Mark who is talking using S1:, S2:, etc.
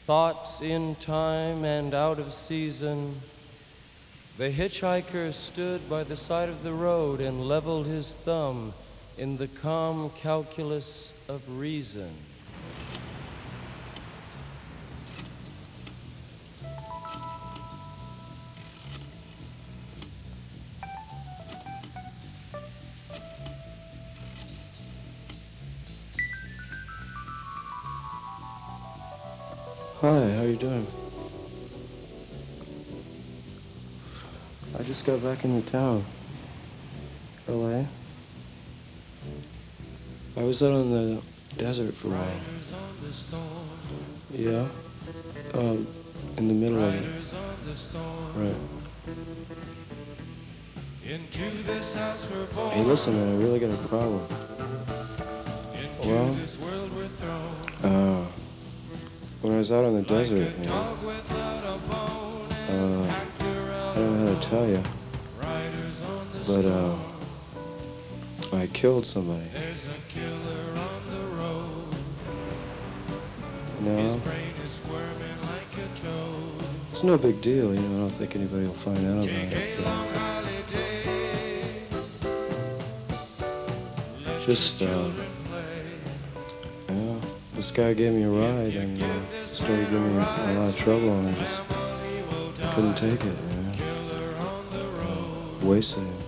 S1: thoughts in time and out of season, the hitchhiker stood by the side of the road and leveled his thumb in the calm calculus of reason. Hi, how you doing? I just got back into town. LA. I was out on the desert for a while. Yeah. In the middle of it. Right. Hey, listen, man, I really got a problem. Well, when I was out on the desert, I don't know how to tell you, but I killed somebody. No, it's no big deal, you know. I don't think anybody will find out about it. Just, this guy gave me a ride and started giving me a lot of trouble, and I just couldn't take it, you know. Wasted it.